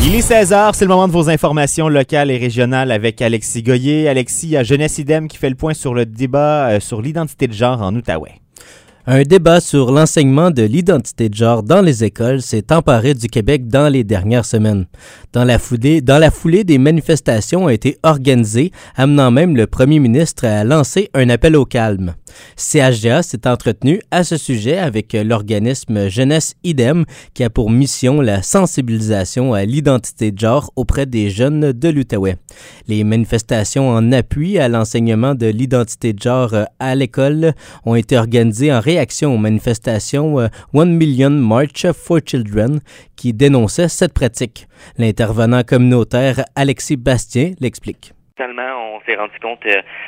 Il est 16h, c'est le moment de vos informations locales et régionales avec Alexis Goyer. Alexis, il y a Jeunesse Idem qui fait le point sur le débat sur l'identité de genre en Outaouais. Un débat sur l'enseignement de l'identité de genre dans les écoles s'est emparé du Québec dans les dernières semaines. Dans la foulée, des manifestations ont été organisées, amenant même le premier ministre à lancer un appel au calme. CHDA s'est entretenu à ce sujet avec l'organisme Jeunesse Idem qui a pour mission la sensibilisation à l'identité de genre auprès des jeunes de l'Outaouais. Les manifestations en appui à l'enseignement de l'identité de genre à l'école ont été organisées en réaction aux manifestations One Million March for Children qui dénonçaient cette pratique. L'intervenant communautaire Alexis Bastien l'explique. Finalement, on s'est rendu compte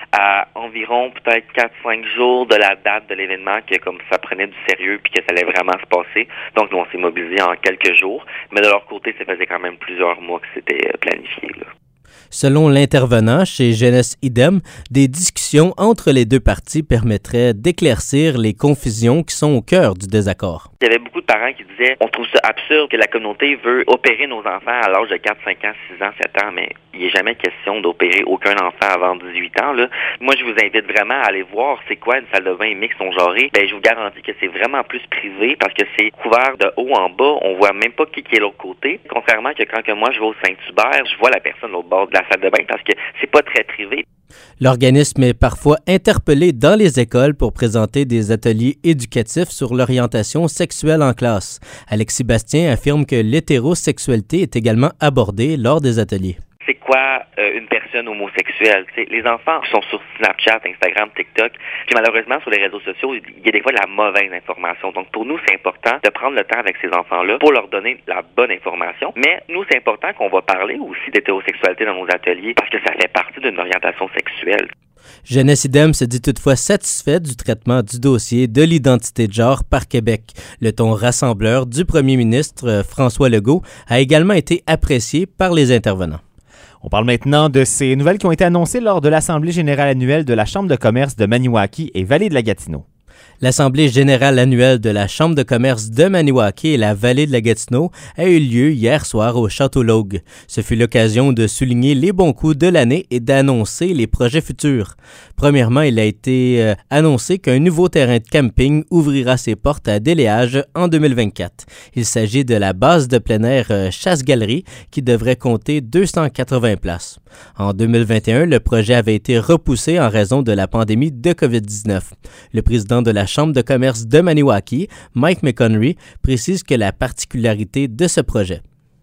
à environ peut-être 4-5 jours de la date de l'événement que comme ça prenait du sérieux puis que ça allait vraiment se passer. Donc, nous, on s'est mobilisés en quelques jours. Mais de leur côté, ça faisait quand même plusieurs mois que c'était planifié, là. Selon l'intervenant chez Jeunesse Idem, des discussions entre les deux parties permettraient d'éclaircir les confusions qui sont au cœur du désaccord. Il y avait beaucoup de parents qui disaient « On trouve ça absurde que la communauté veut opérer nos enfants à l'âge de 4, 5 ans, 6 ans, 7 ans, mais il n'est jamais question d'opérer aucun enfant avant 18 ans. » là. Moi, je vous invite vraiment à aller voir c'est quoi une salle de bain mixte non genrée. Je vous garantis que c'est vraiment plus privé parce que c'est couvert de haut en bas. On voit même pas qui est l'autre côté. Contrairement que quand moi je vais au Saint-Hubert, je vois la personne de l'autre bord de la salle de bain parce que c'est pas très privé. L'organisme est parfois interpellé dans les écoles pour présenter des ateliers éducatifs sur l'orientation sexuelle en classe. Alexis Bastien affirme que l'hétérosexualité est également abordée lors des ateliers. C'est quoi une personne homosexuelle? T'sais, les enfants sont sur Snapchat, Instagram, TikTok, puis malheureusement sur les réseaux sociaux, il y a des fois de la mauvaise information. Donc pour nous, c'est important de prendre le temps avec ces enfants-là pour leur donner la bonne information. Mais nous, c'est important qu'on va parler aussi d'hétérosexualité dans nos ateliers parce que ça fait partie d'une orientation sexuelle. Jeunesse Idem se dit toutefois satisfait du traitement du dossier de l'identité de genre par Québec. Le ton rassembleur du premier ministre François Legault a également été apprécié par les intervenants. On parle maintenant de ces nouvelles qui ont été annoncées lors de l'Assemblée générale annuelle de la Chambre de commerce de Maniwaki et Vallée de la Gatineau. L'Assemblée générale annuelle de la Chambre de commerce de Maniwaki et la Vallée de la Gatineau a eu lieu hier soir au Château Logue. Ce fut l'occasion de souligner les bons coups de l'année et d'annoncer les projets futurs. Premièrement, il a été annoncé qu'un nouveau terrain de camping ouvrira ses portes à déléage en 2024. Il s'agit de la base de plein air Chasse-Galerie qui devrait compter 280 places. En 2021, le projet avait été repoussé en raison de la pandémie de COVID-19. Le président de la Chambre de commerce de Maniwaki, Mike McConry, précise que la particularité de ce projet.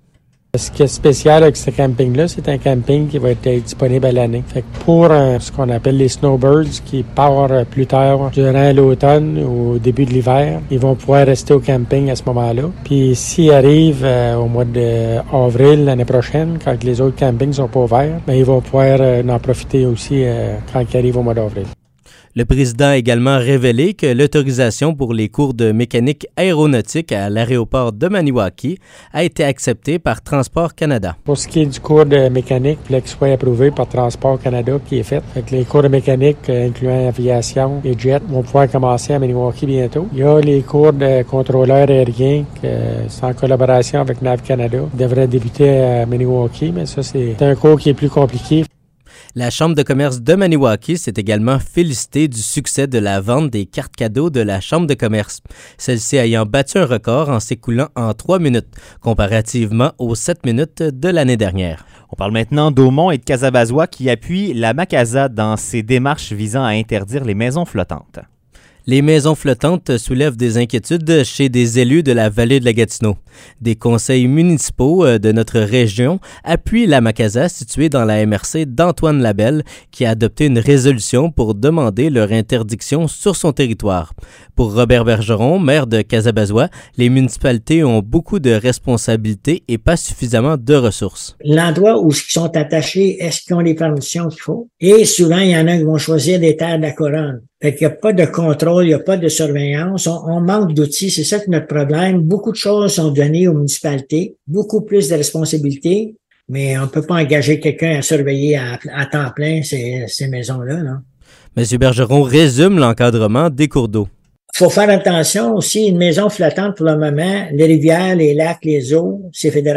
Ce qui est spécial avec ce camping-là, c'est un camping qui va être disponible à l'année. Fait que pour ce qu'on appelle les snowbirds qui partent plus tard durant l'automne ou au début de l'hiver, ils vont pouvoir rester au camping à ce moment-là. Puis s'ils arrivent au mois d'avril l'année prochaine, quand les autres campings sont pas ouverts, ils vont pouvoir en profiter aussi quand ils arrivent au mois d'avril. Le président a également révélé que l'autorisation pour les cours de mécanique aéronautique à l'aéroport de Maniwaki a été acceptée par Transport Canada. Pour ce qui est du cours de mécanique, il faut qu'il soit approuvé par Transport Canada qui est fait. Fait que les cours de mécanique, incluant aviation et jet, vont pouvoir commencer à Maniwaki bientôt. Il y a les cours de contrôleur aérien, c'est en collaboration avec NAV Canada, qui devraient débuter à Maniwaki, mais ça, c'est un cours qui est plus compliqué. La Chambre de commerce de Maniwaki s'est également félicitée du succès de la vente des cartes cadeaux de la Chambre de commerce, celle-ci ayant battu un record en s'écoulant en 3 minutes, comparativement aux 7 minutes de l'année dernière. On parle maintenant d'Aumont et de Casabazois qui appuient la Macasa dans ses démarches visant à interdire les maisons flottantes. Les maisons flottantes soulèvent des inquiétudes chez des élus de la Vallée de la Gatineau. Des conseils municipaux de notre région appuient la Macasa située dans la MRC d'Antoine Labelle qui a adopté une résolution pour demander leur interdiction sur son territoire. Pour Robert Bergeron, maire de Casabazois, les municipalités ont beaucoup de responsabilités et pas suffisamment de ressources. L'endroit où ils sont attachés, est-ce qu'ils ont les permissions qu'il faut? Et souvent, il y en a qui vont choisir des terres de la couronne. Fait qu'il n'y a pas de contrôle, il n'y a pas de surveillance. On manque d'outils, c'est ça que notre problème. Beaucoup de choses sont données aux municipalités, beaucoup plus de responsabilités, mais on ne peut pas engager quelqu'un à surveiller à temps plein ces maisons-là, non? M. Bergeron résume l'encadrement des cours d'eau. Il faut faire attention aussi, une maison flottante pour le moment, les rivières, les lacs, les eaux, c'est fédéral.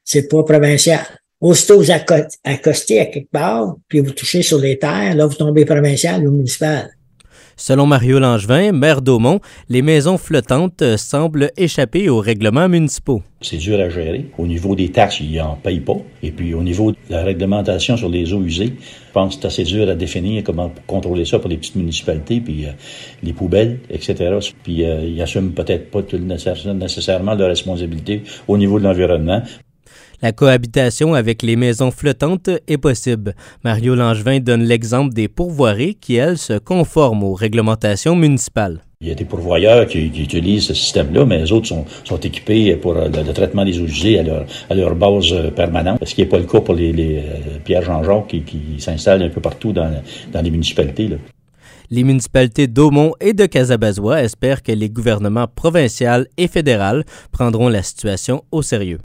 c'est pas provincial. Aussitôt vous accostez à quelque part, puis vous touchez sur les terres, là, vous tombez provincial ou municipal. Selon Mario Langevin, maire d'Aumont, les maisons flottantes semblent échapper aux règlements municipaux. C'est dur à gérer. Au niveau des taxes, ils n'en payent pas. Et puis au niveau de la réglementation sur les eaux usées, je pense que c'est assez dur à définir comment contrôler ça pour les petites municipalités, puis les poubelles, etc. Puis ils n'assument peut-être pas nécessairement leur responsabilité au niveau de l'environnement. La cohabitation avec les maisons flottantes est possible. Mario Langevin donne l'exemple des pourvoiries qui, elles, se conforment aux réglementations municipales. Il y a des pourvoyeurs qui utilisent ce système-là, mais les autres sont équipés pour le traitement des eaux usées à leur base permanente, ce qui n'est pas le cas pour les Pierre Jean-Jacques qui s'installent un peu partout dans les municipalités, là. Les municipalités d'Aumont et de Casabazois espèrent que les gouvernements provincial et fédéral prendront la situation au sérieux.